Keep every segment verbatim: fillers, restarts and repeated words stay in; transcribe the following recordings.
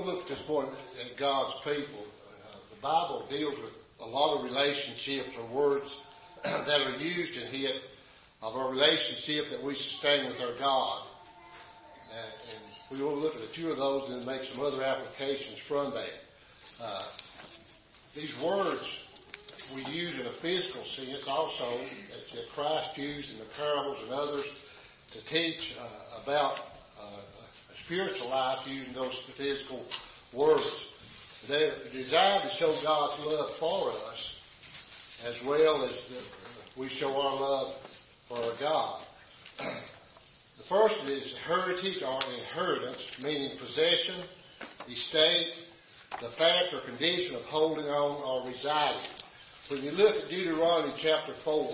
look at this point at God's people. Uh, the Bible deals with a lot of relationships or words that are used in here of our relationship that we sustain with our God. Uh, and we will look at a few of those and make some other applications from that. Uh, these words we use in a physical sense also that Christ used in the parables and others to teach uh, about uh, a spiritual life using those physical words. They're designed to show God's love for us as well as the, we show our love for our God. The first is heritage or inheritance, meaning possession, estate, the fact or condition of holding on or residing. When you look at Deuteronomy chapter four,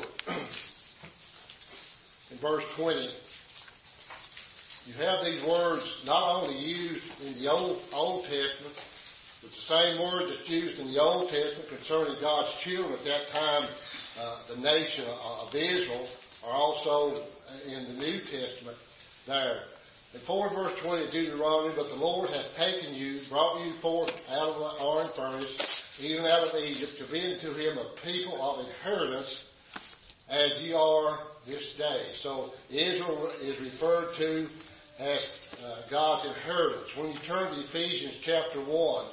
in verse twenty, you have these words not only used in the Old, Old Testament, but the same words that's used in the Old Testament concerning God's children at that time, uh, the nation of Israel, are also in the New Testament there. In four verse twenty of Deuteronomy, but the Lord hath taken you, brought you forth out of the iron furnace, even out of Egypt, to be unto him a people of inheritance, as ye are this day. So Israel is referred to as uh, God's inheritance. When you turn to Ephesians chapter one,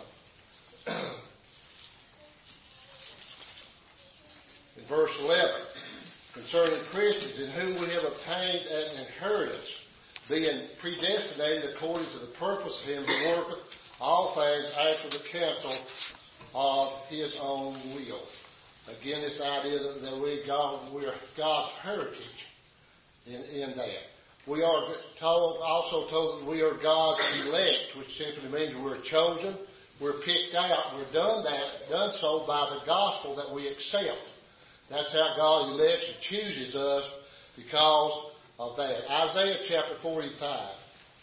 in verse eleven, concerning Christians, in whom we have obtained an inheritance, being predestinated according to the purpose of him who worketh all things after the counsel of his own will. Again, this idea that, that we God, we're God's heritage in, in that. We are told, also told that we are God's elect, which simply means we're chosen, we're picked out, we're done that, done so by the gospel that we accept. That's how God elects and chooses us because of that. Isaiah chapter forty-five.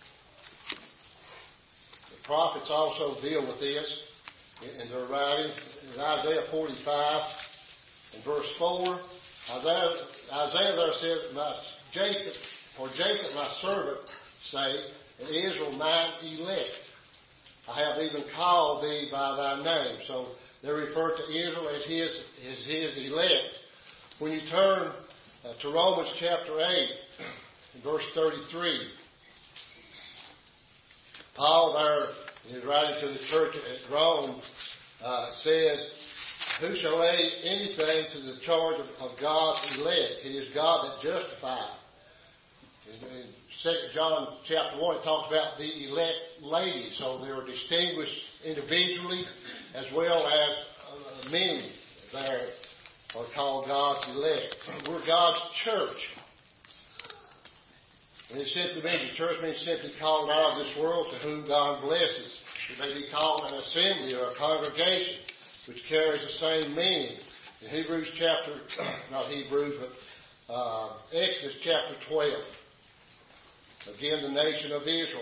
The prophets also deal with this in their writing. In Isaiah forty-five, in verse four, Isaiah, Isaiah there says, my Jacob, for Jacob my servant say, and Israel mine elect. I have even called thee by thy name. So they refer to Israel as his, as his elect. When you turn uh, to Romans chapter eight, in verse thirty-three, Paul there, in his writing to the church at Rome, uh, says, who shall lay anything to the charge of, of God's elect? It is God that justifies. In, in Second John chapter one, it talks about the elect ladies. So they are distinguished individually as well as uh, many there are called God's elect. We're God's church. And it simply means, the church means simply called out of this world to whom God blesses. It may be called an assembly or a congregation, which carries the same meaning. In Hebrews chapter, not Hebrews, but uh, Exodus chapter twelve. Again, the nation of Israel.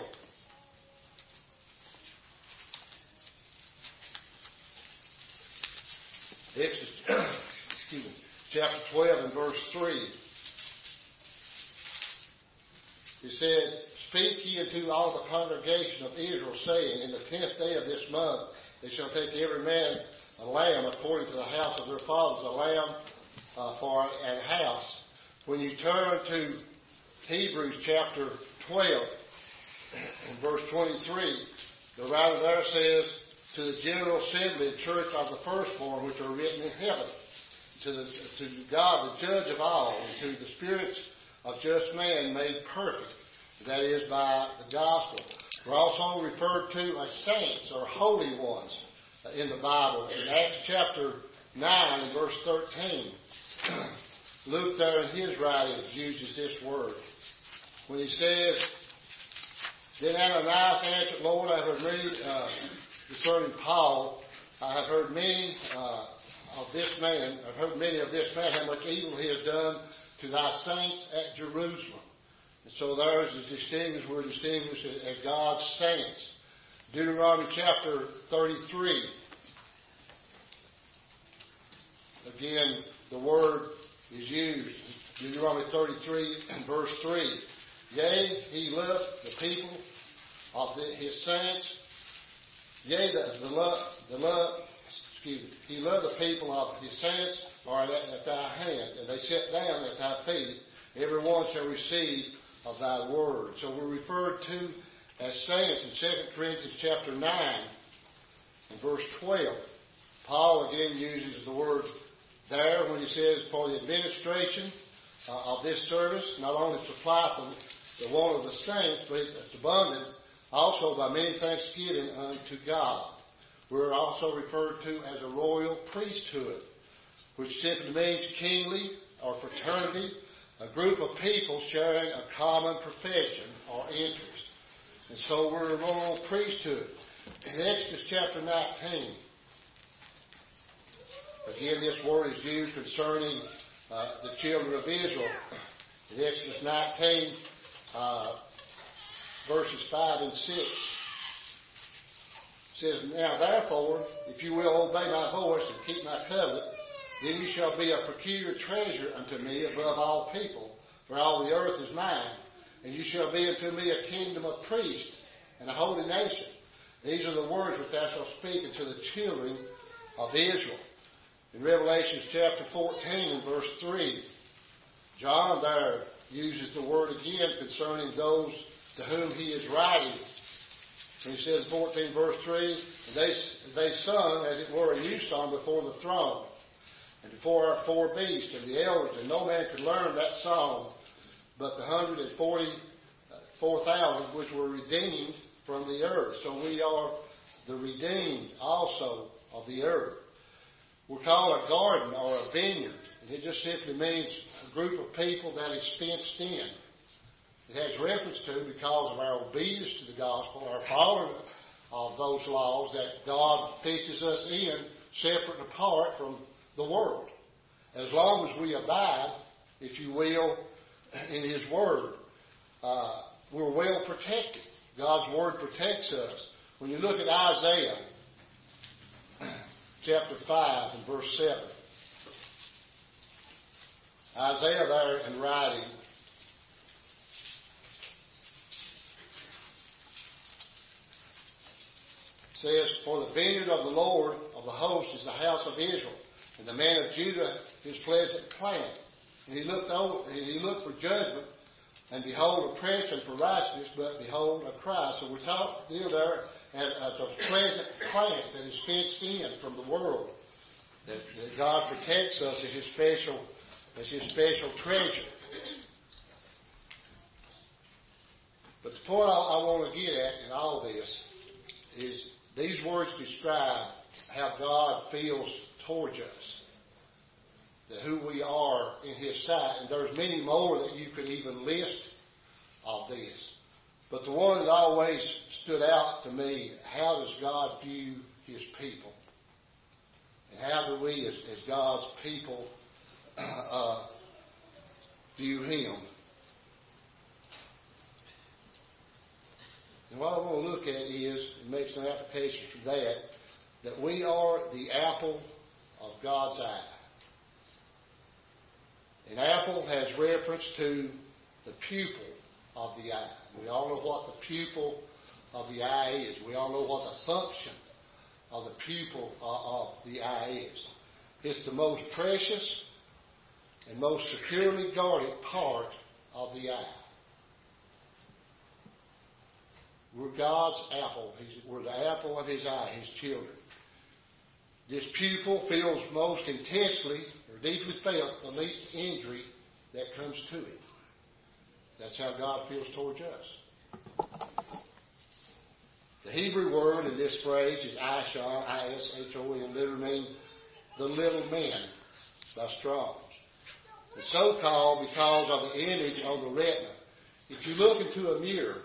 Exodus, excuse me, chapter twelve and verse three. It says, speak ye unto all the congregation of Israel, saying, in the tenth day of this month they shall take every man a lamb according to the house of their fathers, a lamb uh, for an house. When you turn to Hebrews chapter twelve, in verse twenty-three, the writer there says, to the general assembly and church of the firstborn which are written in heaven, to, the, to God the judge of all, and to the spirits of just man made perfect, that is by the gospel. We're also referred to as saints or holy ones in the Bible. In Acts chapter nine, verse thirteen, Luke there in his writings uses this word. When he says, then Ananias answered, Lord, I have heard many, uh, concerning Paul, I have heard many uh, of this man, I've heard many of this man, how much evil he has done to thy saints at Jerusalem. And so there is distinguished, we're distinguished as God's saints. Deuteronomy chapter thirty-three. Again, the word is used. Deuteronomy thirty-three and verse three. Yea, he loved the people of the, his saints, Yea, the, the love, the love, excuse me, he loved the people of his saints are at, at thy hand, and they sit down at thy feet. Every one shall receive of thy word. So we're referred to as saints in Second Corinthians chapter nine and verse twelve. Paul again uses the word there when he says, for the administration uh, of this service, not only supply for the want of the saints, but it's abundant also by many thanksgiving unto God. We're also referred to as a royal priesthood, which simply means kingly or fraternity, a group of people sharing a common profession or interest. And so we're a royal priesthood. In Exodus chapter nineteen, again this word is used concerning uh, the children of Israel. In Exodus nineteen, uh, verses five and six, it says, now therefore, if you will obey my voice and keep my covenant, then you shall be a peculiar treasure unto me above all people, for all the earth is mine, and you shall be unto me a kingdom of priests and a holy nation. These are the words which thou shalt speak unto the children of Israel. In Revelation chapter fourteen and verse three, John there uses the word again concerning those to whom he is writing. And he says, fourteen verse three, they, they sung, as it were, a new song before the throne, and before our four beasts and the elders, and no man could learn that song but the hundred and forty-four thousand which were redeemed from the earth. So we are the redeemed also of the earth. We're called a garden or a vineyard, and it just simply means a group of people that is fenced in. It has reference to, because of our obedience to the gospel, our following of those laws, that God fixes us in separate and apart from the world. As long as we abide, if you will, in His Word, uh, we're well protected. God's Word protects us. When you look at Isaiah chapter five and verse seven, Isaiah there in writing says, for the vineyard of the Lord of the host is the house of Israel, and the man of Judah his pleasant plant. And he looked over, and he looked for judgment, and behold, oppression for righteousness, but behold, a cry. So we're talking deal there at, at the pleasant plant that is fenced in from the world. That, that God protects us as His special, as His special treasure. But the point I, I want to get at in all this is these words describe how God feels towards us, that who we are in His sight. And there's many more that you could even list of this. But the one that always stood out to me, how does God view His people? And how do we as, as God's people uh, view Him? And what I want to look at is, and make some applications from that, that we are the apple of God's eye. An apple has reference to the pupil of the eye. We all know what the pupil of the eye is. We all know what the function of the pupil of the eye is. It's the most precious and most securely guarded part of the eye. We're God's apple. We're the apple of His eye, His children. This pupil feels most intensely or deeply felt the least injury that comes to it. That's how God feels towards us. The Hebrew word in this phrase is Ishon, I S H O N, literally means the little men by Strong's. It's so called because of the image on the retina. If you look into a mirror,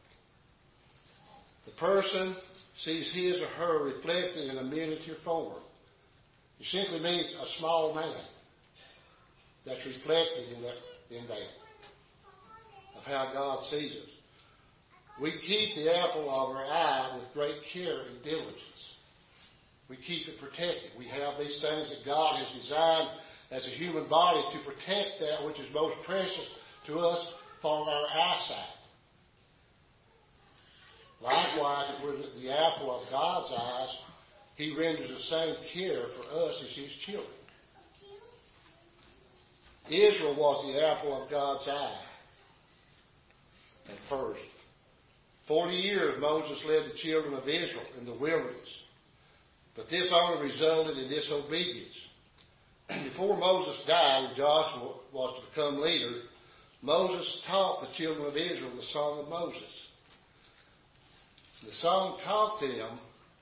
the person sees his or her reflected in a miniature form. It simply means a small man that's reflected in that, in that, of how God sees us. We keep the apple of our eye with great care and diligence. We keep it protected. We have these things that God has designed as a human body to protect that which is most precious to us for our eyesight. Likewise, if we're the apple of God's eyes, He renders the same care for us as His children. Israel was the apple of God's eye at first. Forty years Moses led the children of Israel in the wilderness. But this only resulted in disobedience. Before Moses died and Joshua was to become leader, Moses taught the children of Israel the Song of Moses. The song taught them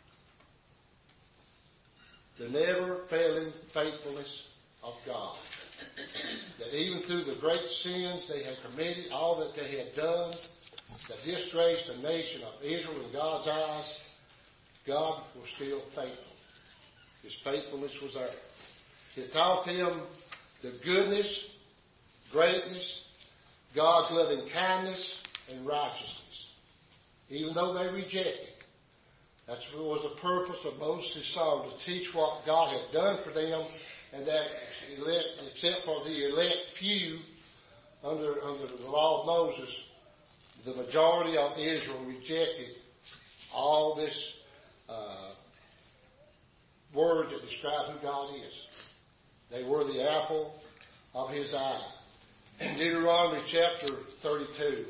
the never-failing faithfulness of God. That even through the great sins they had committed, all that they had done, that disgraced the nation of Israel in God's eyes, God was still faithful. His faithfulness was there. He taught them the goodness, greatness, God's loving kindness, and righteousness. Even though they rejected. That was the purpose of Moses' song, to teach what God had done for them, and that elect, except for the elect few under, under the law of Moses, the majority of Israel rejected all this uh, word that described who God is. They were the apple of His eye. In Deuteronomy chapter thirty-two,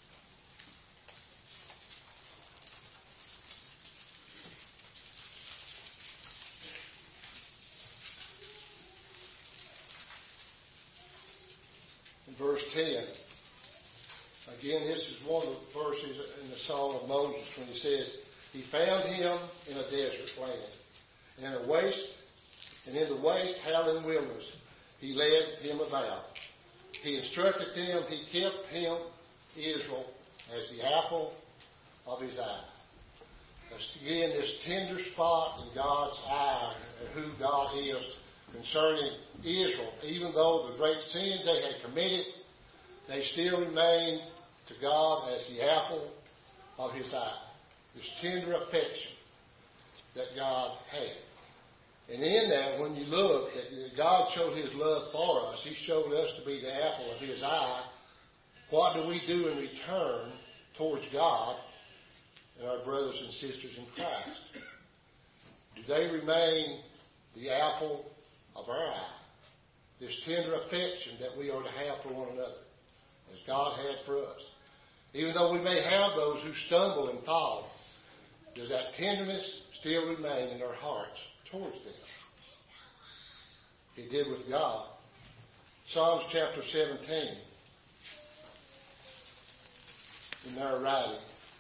in verse ten, again, this is one of the verses in the Song of Moses when he says, He found him in a desert land, and in a waste, and in the waste howling wilderness, He led him about. He instructed them, He kept him, Israel, as the apple of His eye. That's again this tender spot in God's eye, and who God is concerning Israel. Even though the great sins they had committed, they still remained to God as the apple of His eye. This tender affection that God had. And in that, when you look, that God showed His love for us. He showed us to be the apple of His eye. What do we do in return towards God and our brothers and sisters in Christ? Do they remain the apple of our eye? This tender affection that we are to have for one another, as God had for us. Even though we may have those who stumble and fall, does that tenderness still remain in our hearts towards them? He did with God. Psalms chapter seventeen. In their writing.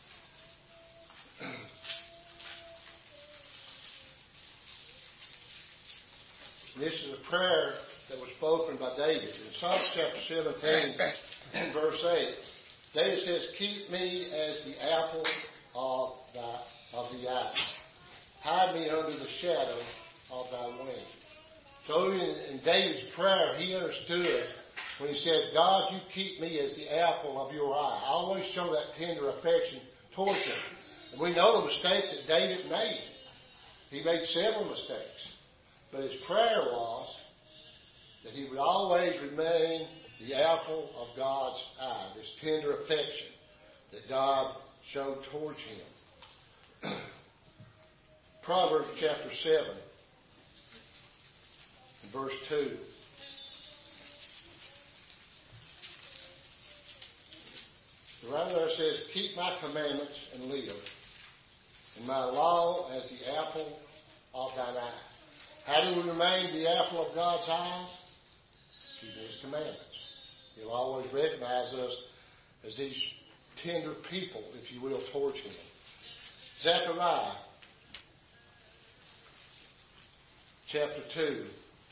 This is a prayer that was spoken by David. In Psalms chapter seventeen, and verse eight, David says, Keep me as the apple of thy of the eye. Hide me under the shadow of thy wing. So in, in David's prayer, he understood when he said, God, you keep me as the apple of your eye. I always show that tender affection towards him. And we know the mistakes that David made. He made several mistakes. But his prayer was that he would always remain the apple of God's eye, this tender affection that God showed towards him. Proverbs chapter seven, verse two. The writer there says, Keep my commandments and live, and my law as the apple of thine eye. How do we remain the apple of God's eyes? Keeping His commandments. He'll always recognize us as these tender people, if you will, towards Him. Zechariah chapter two,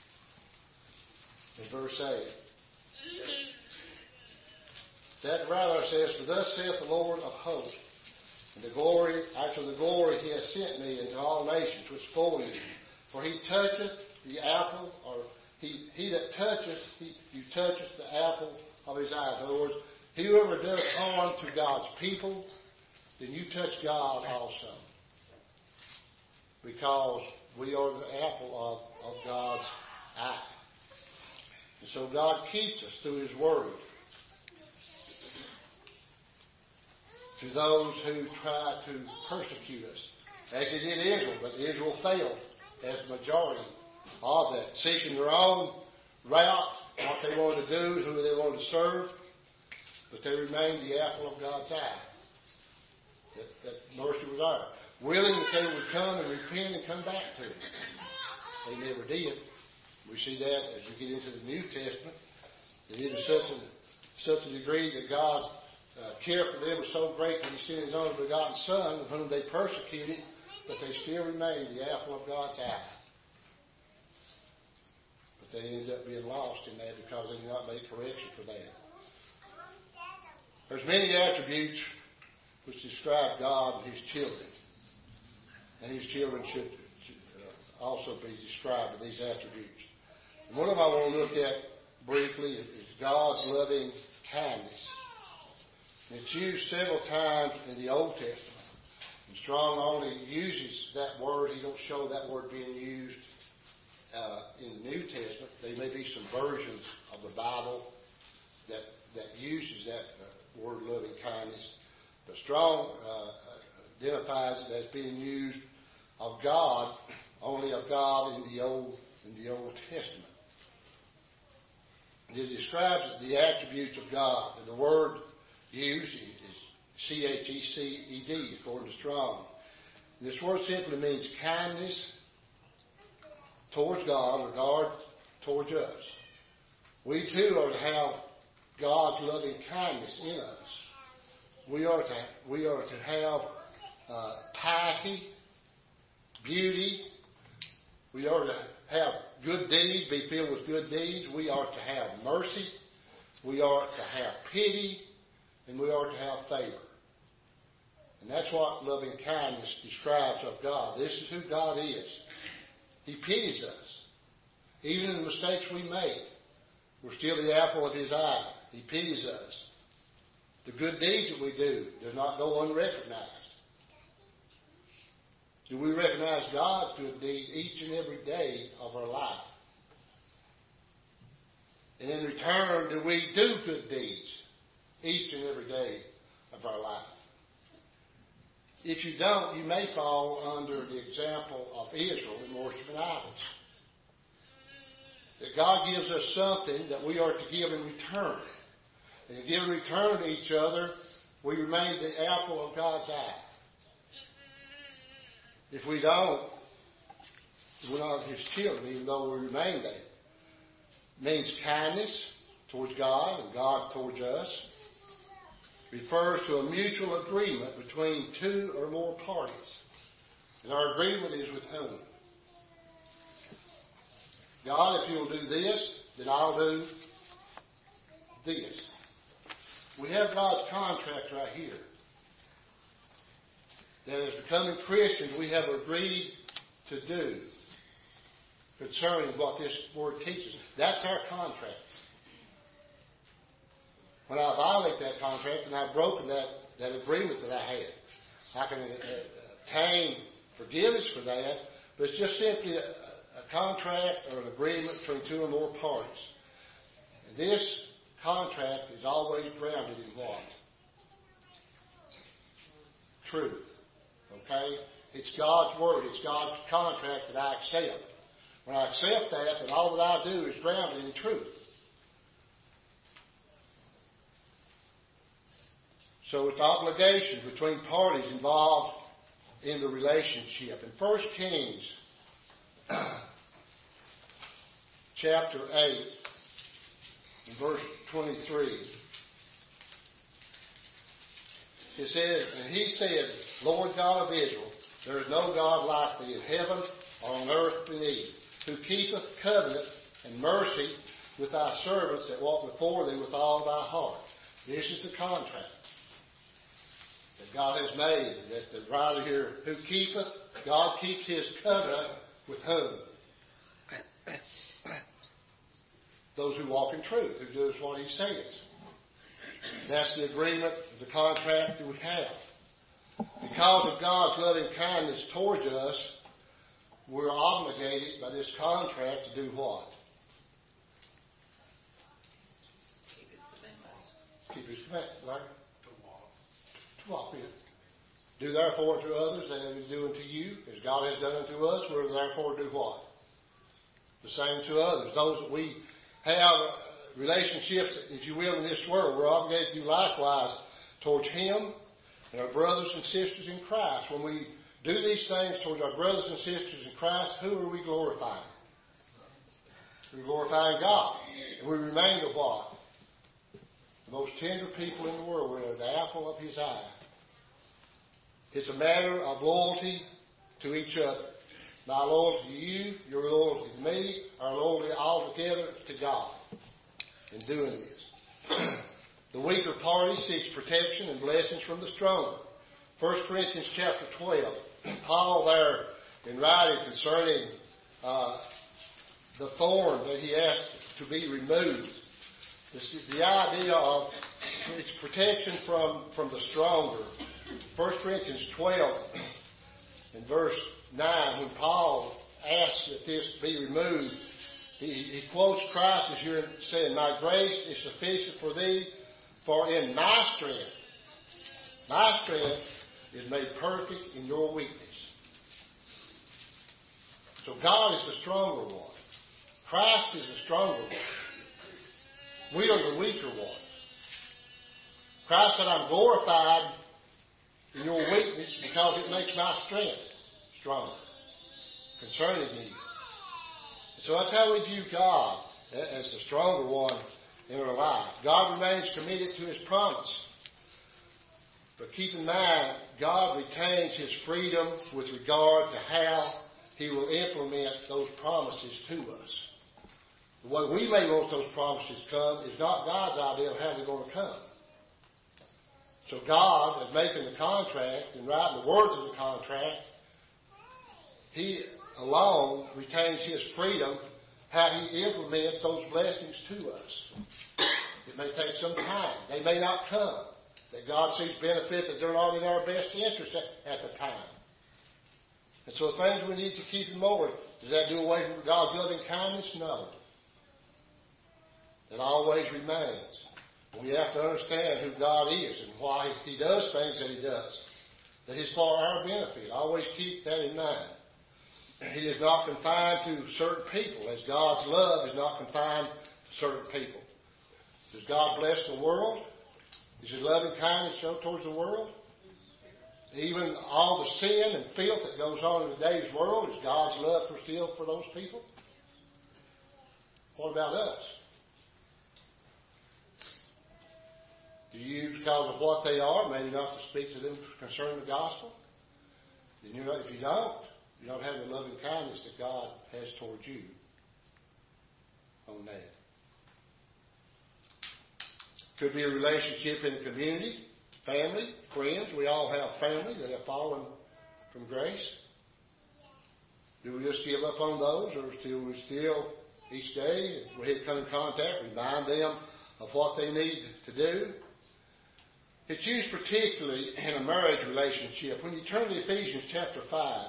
in verse eight. Zechariah says, For thus saith the Lord of hosts, and the glory, after the glory He has sent me into all nations which spoil you. For He toucheth the apple, or he, he that toucheth, he, you toucheth the apple of His eye. In other words, whoever does harm to God's people, then you touch God also. Because we are the apple of, of God's eye. And so God keeps us through His Word. to those who try to persecute us, as it did Israel, but Israel failed as the majority of that, seeking their own route, what they wanted to do, who they wanted to serve, but they remained the apple of God's eye. That, that mercy was there. Willing that they would come and repent and come back to Him. They never did. We see that as you get into the New Testament. It is to such a, such a degree that God's uh, care for them was so great that He sent His only begotten Son, of whom they persecuted, but they still remained the apple of God's eye. But they ended up being lost in that because they did not make correction for that. There's many attributes which describe God and His children. And His children should, should uh, also be described with these attributes. And one of them I want to look at briefly is God's loving kindness. And it's used several times in the Old Testament. And Strong only uses that word. He don't show that word being used uh, in the New Testament. There may be some versions of the Bible that, that uses that uh, word loving kindness. But Strong uh, identifies it as being used of God, only of God in the Old in the Old Testament. It describes the attributes of God. And the word used is C H E C E D, according to Strong. This word simply means kindness towards God, regard towards us. We too are to have God's loving kindness in us. We are to we are to have uh, piety, beauty. We are to have good deeds, be filled with good deeds. We are to have mercy. We are to have pity, and we are to have favor. And that's what loving kindness describes of God. This is who God is. He pities us. Even in the mistakes we make, we're still the apple of His eye. He pities us. The good deeds that we do do not go unrecognized. Do we recognize God's good deed each and every day of our life? And in return, do we do good deeds each and every day of our life? If you don't, you may fall under the example of Israel in worshiping idols. That God gives us something that we are to give in return. And to give in return to each other, we remain the apple of God's eye. If we don't, we're not His children, even though we remain there. It means kindness towards God and God towards us. Refers to a mutual agreement between two or more parties. And our agreement is with whom? God, if you'll do this, then I'll do this. We have God's contract right here. That as becoming Christians, we have agreed to do concerning what this word teaches. That's our contract. When I violate that contract, and I've broken that, that agreement that I had, I can obtain forgiveness for that, but it's just simply a, a contract or an agreement between two or more parties. And this contract is always grounded in what? Truth. Okay? It's God's word. It's God's contract that I accept. When I accept that, then all that I do is grounded in truth. So it's obligation between parties involved in the relationship. In First Kings chapter eight, in verse twenty-three, it says, and he said, Lord God of Israel, there is no God like thee in heaven or on earth beneath, who keepeth covenant and mercy with thy servants that walk before thee with all thy heart. This is the contract that God has made. That the writer here, who keepeth, God keeps His covenant with whom? Those who walk in truth, who do what He says. That's the agreement, the contract that we have. Because of God's loving kindness towards us, we're obligated by this contract to do what? Keep His commandments. Keep His commandments. Like, What is? Do therefore to others that it is doing to you, as God has done unto us, we're therefore do what? The same to others. Those that we have relationships, if you will, in this world, we're obligated to do likewise towards Him and our brothers and sisters in Christ. When we do these things towards our brothers and sisters in Christ, who are we glorifying? We're glorifying God. And we remain the what? The most tender people in the world. We're the apple of His eye. It's a matter of loyalty to each other. My loyalty to you, your loyalty to me, our loyalty altogether to God in doing this. The weaker party seeks protection and blessings from the stronger. First Corinthians chapter twelve. Paul there in writing concerning uh, the thorn that he asked to be removed. This is the idea of its protection from, from the stronger. First Corinthians twelve in verse nine, when Paul asks that this be removed, he, he quotes Christ as you're saying, my grace is sufficient for thee, for in my strength, my strength is made perfect in your weakness. So God is the stronger one. Christ is the stronger one. We are the weaker ones. Christ said, I'm glorified in your weakness because it makes my strength stronger concerning you. So that's how we view God as the stronger one in our life. God remains committed to His promise. But keep in mind, God retains His freedom with regard to how He will implement those promises to us. The way we may want those promises come is not God's idea of how they're going to come. So God, as making the contract and writing the words of the contract, He alone retains His freedom how He implements those blessings to us. It may take some time. They may not come. That God sees benefit that they're not in our best interest at, at the time. And so things we need to keep in mind. Does that do away with God's loving kindness? No. It always remains. We have to understand who God is and why He does things that He does. That is for our benefit. Always keep that in mind. He is not confined to certain people, as God's love is not confined to certain people. Does God bless the world? Is His loving kindness shown towards the world? Even all the sin and filth that goes on in today's world, is God's love for still for those people? What about us? Do you, because of what they are, maybe not to speak to them concerning the gospel? Then you know, if you don't, you don't have the loving kindness that God has towards you on that. Could be a relationship in the community, family, friends. We all have family that have fallen from grace. Do we just give up on those, or do we still, each day, if we come in contact, remind them of what they need to do? It's used particularly in a marriage relationship. When you turn to Ephesians chapter five,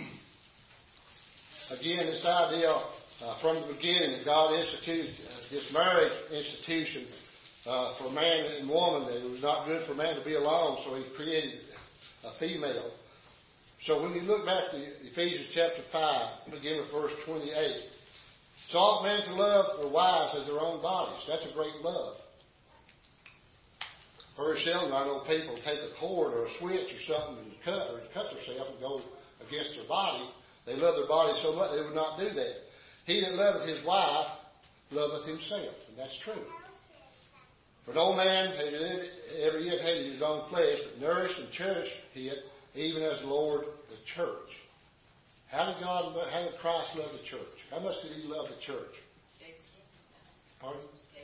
again, this idea uh, from the beginning that God instituted uh, this marriage institution uh, for man and woman, that it was not good for man to be alone, so He created a female. So when you look back to Ephesians chapter five, begin with verse twenty-eight. It's ought men to love their wives as their own bodies. That's a great love. Very seldom I know people take a cord or a switch or something and cut or cut themselves and go against their body. They love their body so much they would not do that. He that loveth his wife loveth himself, and that's true. For no man has ever yet hated his own flesh, but nourished and cherished it, even as the Lord the church. How did God, how did Christ love the church? How much did He love the church? Pardon?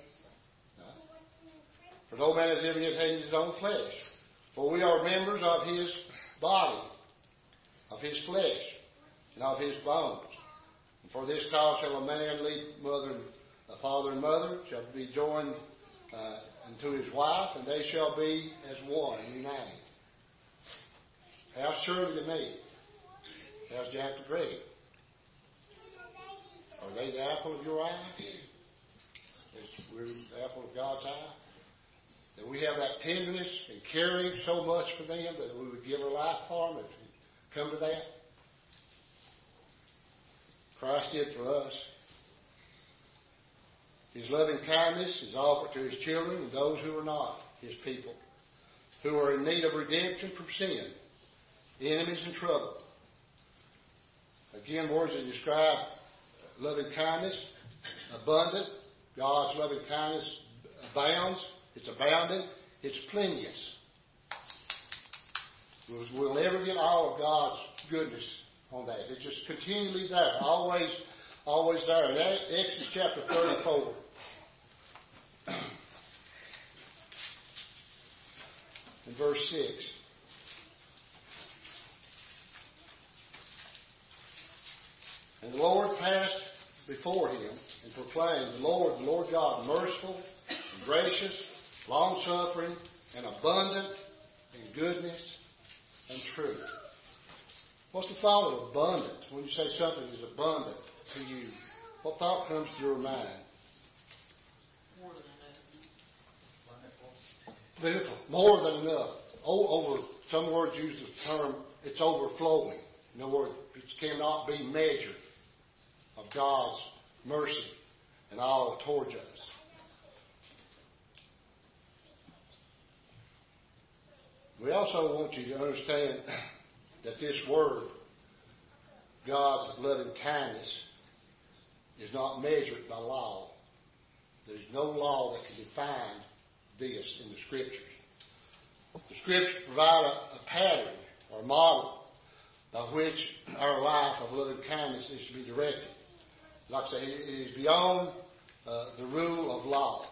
For no man has ever yet hated his own flesh. For we are members of His body, of His flesh, and of His bones. And for this cause shall a man leave mother, a father and mother, shall be joined uh, unto his wife, and they shall be as one, united. How surely to me? How's Jack to Greg? Are they the apple of your eye? We're the apple of God's eye. that we have that tenderness and caring so much for them that we would give our life for them if we come to that? Christ did for us. His loving kindness is offered to His children and those who are not His people, who are in need of redemption from sin, enemies and trouble. Again, words that describe loving kindness, abundant. God's loving kindness abounds. It's abounding. It's plenteous. We'll never get all of God's goodness on that. It's just continually there, always, always there. In Exodus chapter thirty-four. In verse six. And the Lord passed before him and proclaimed, the Lord, the Lord God, merciful and gracious, long-suffering and abundant in goodness and truth. What's the thought of abundant? When you say something is abundant to you, what thought comes to your mind? More than enough. Beautiful. More than enough. Oh, over, some words use the term, it's overflowing. In other words, it cannot be measured of God's mercy and all towards us. We also want you to understand that this word, God's loving kindness, is not measured by law. There's no law that can define this in the Scriptures. The Scriptures provide a, a pattern or model by which our life of loving kindness is to be directed. Like I say, it is beyond uh, the rule of law.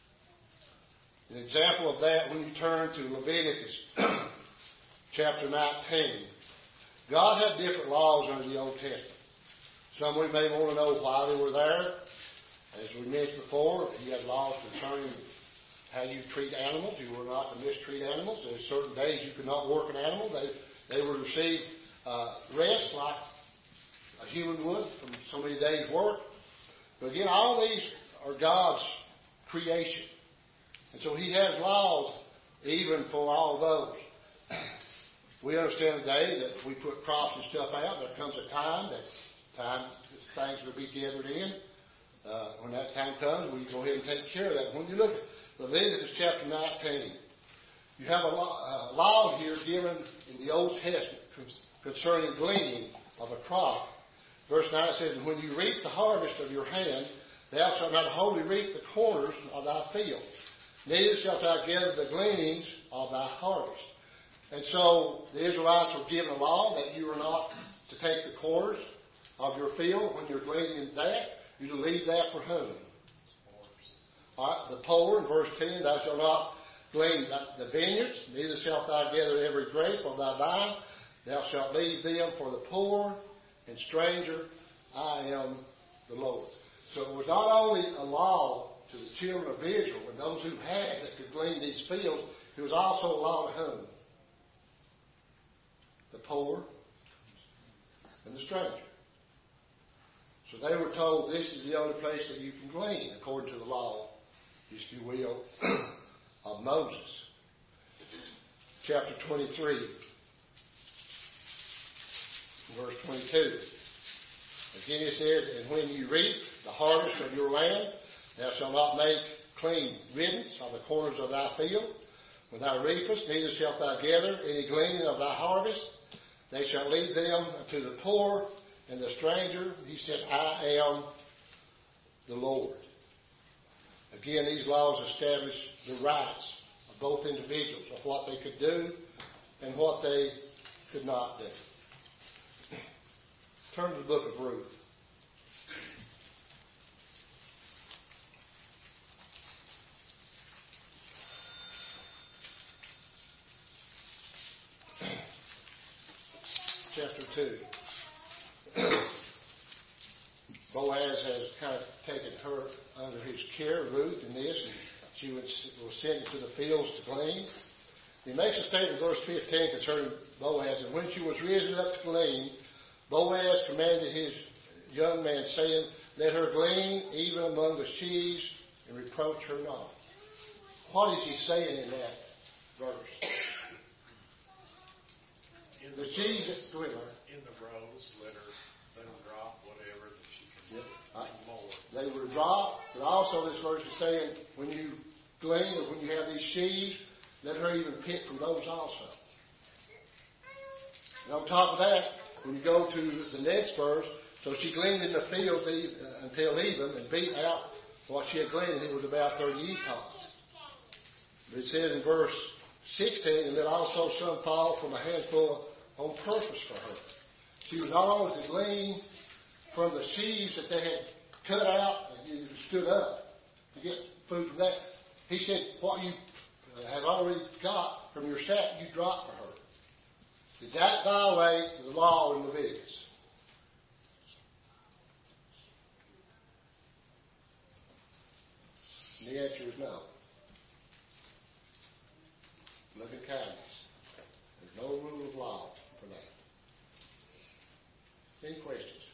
An example of that, when you turn to Leviticus chapter nineteen, God had different laws under the Old Testament. Some we may want to know why they were there. As we mentioned before, He had laws concerning how you treat animals. You were not to mistreat animals. There were certain days you could not work an animal. They, they would receive uh, rest like a human would from so many days' work. But again, all these are God's creation. And so He has laws even for all those. We understand today that we put crops and stuff out. There comes a time that time things will be gathered in. Uh, when that time comes, we go ahead and take care of that. When you look at Leviticus chapter nineteen, you have a law, uh, law here given in the Old Testament concerning gleaning of a crop. Verse nine says, "And when you reap the harvest of your hand, thou shalt not wholly reap the corners of thy field, neither shalt thou gather the gleanings of thy harvest." And so the Israelites were given a law that you are not to take the corners of your field when you're gleaning that. You're to leave that for whom? All right, the poor, in verse ten, "Thou shalt not glean the vineyards, neither shalt thou gather every grape of thy vine. Thou shalt leave them for the poor and stranger. I am the Lord." So it was not only a law to the children of Israel and those who had that could glean these fields, it was also a law to whom? The poor and the stranger. So they were told this is the only place that you can glean according to the law, if you will, of Moses. Chapter twenty-three, verse twenty-two. Again it says, "And when you reap the harvest of your land, thou shalt not make clean riddance of the corners of thy field. When thou reapest, neither shalt thou gather any gleaning of thy harvest. They shall leave them to the poor and the stranger." He said, "I am the Lord." Again, these laws establish the rights of both individuals, of what they could do and what they could not do. Turn to the book of Ruth. Chapter two. Boaz has kind of taken her under his care, Ruth, in this, and she was, was sent to the fields to glean. He makes a statement in verse fifteen concerning Boaz, "And when she was risen up to glean, Boaz commanded his young man, saying, Let her glean even among the sheaves, and reproach her not." What is he saying in that verse? In The the sheaves, rows, go ahead, Larry. in the rows, let her, let her drop whatever that she can Yep. Right. do more. They were dropped, but also this verse is saying when you glean or when you have these sheaves, let her even pick from those also. And on top of that, when you go to the next verse, so she gleaned in the field uh, until even and beat out what she had gleaned, and it was about thirty ephahs. But it says in verse sixteen, and let also some fall from a handful on purpose for her. She was not only to glean from the sheaves that they had cut out and you stood up to get food from that. He said, what you have already got from your sack, you drop for her. Did that violate the law in Leviticus? And the answer is no. Look at kindness. There's no rule of law for that. Any questions?